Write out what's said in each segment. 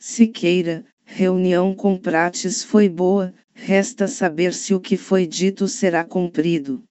Siqueira, reunião com Prates foi boa, resta saber se o que foi dito será cumprido.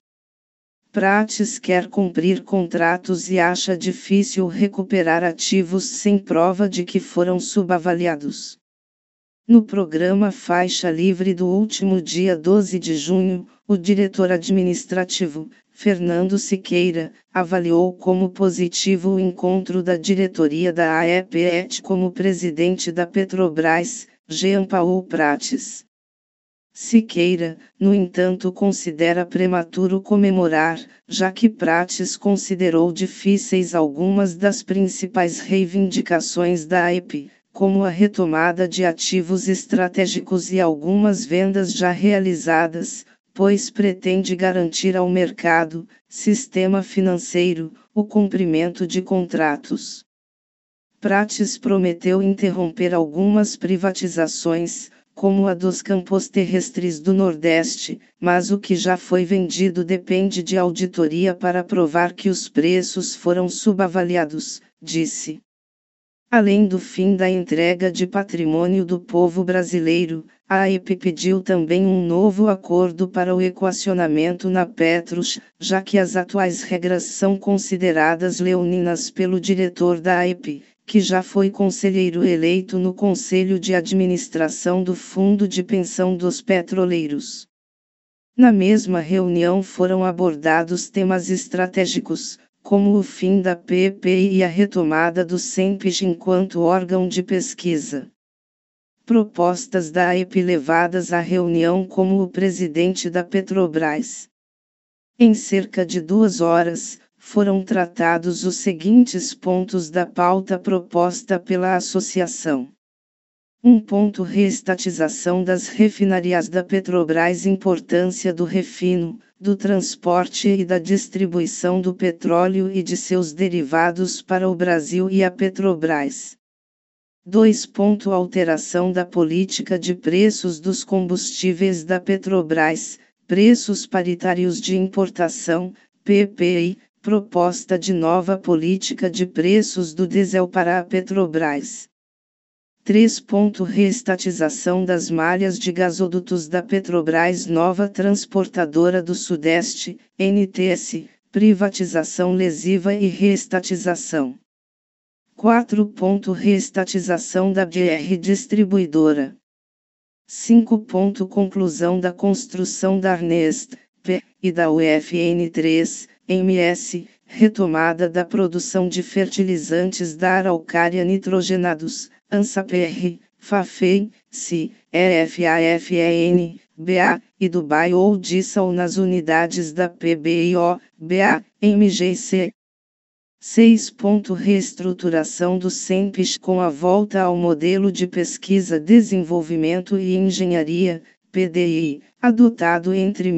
Prates quer cumprir contratos e acha difícil recuperar ativos sem prova de que foram subavaliados. No programa Faixa Livre do último dia 12 de junho, o diretor administrativo, Fernando Siqueira, avaliou como positivo o encontro da diretoria da AEPET com o presidente da Petrobras, Jean Paul Prates. Siqueira, no entanto, considera prematuro comemorar, já que Prates considerou difíceis algumas das principais reivindicações da AEP, como a retomada de ativos estratégicos e algumas vendas já realizadas, pois pretende garantir ao mercado, sistema financeiro, o cumprimento de contratos. Prates prometeu interromper algumas privatizações, como a dos campos terrestres do Nordeste, mas o que já foi vendido depende de auditoria para provar que os preços foram subavaliados, disse. Além do fim da entrega de patrimônio do povo brasileiro, a AEP pediu também um novo acordo para o equacionamento na Petros, já que as atuais regras são consideradas leoninas pelo diretor da AEP, que já foi conselheiro eleito no Conselho de Administração do Fundo de Pensão dos Petroleiros. Na mesma reunião foram abordados temas estratégicos, como o fim da PPI e a retomada do SENPES enquanto órgão de pesquisa. Propostas da AEP levadas à reunião como o presidente da Petrobras. Em cerca de 2 horas, foram tratados os seguintes pontos da pauta proposta pela associação. 1. Reestatização das refinarias da Petrobras. Importância do refino, do transporte e da distribuição do petróleo e de seus derivados para o Brasil e a Petrobras. 2. Alteração da política de preços dos combustíveis da Petrobras, preços paritários de importação, PPI, proposta de nova política de preços do diesel para a Petrobras. 3. Reestatização das malhas de gasodutos da Petrobras. Nova Transportadora do Sudeste, NTS, privatização lesiva e reestatização. 4. Reestatização da BR Distribuidora. 5. Conclusão da construção da Arnest, P, e da UFN3, MS, retomada da produção de fertilizantes da Araucária nitrogenados, ANSA-PR, FAFEM, CI, EFAFEN, BA, e do biodiesel nas unidades da PBIO, BA, MGC. 6. Reestruturação do SENPES com a volta ao modelo de pesquisa, desenvolvimento e engenharia, PDI, adotado entre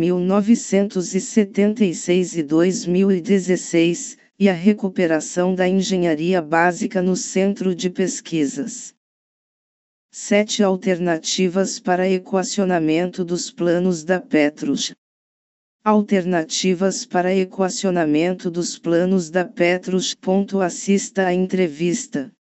1976 e 2016, e a recuperação da engenharia básica no centro de pesquisas. 7. Alternativas para equacionamento dos planos da Petros. Alternativas para equacionamento dos planos da Petros. Assista à entrevista.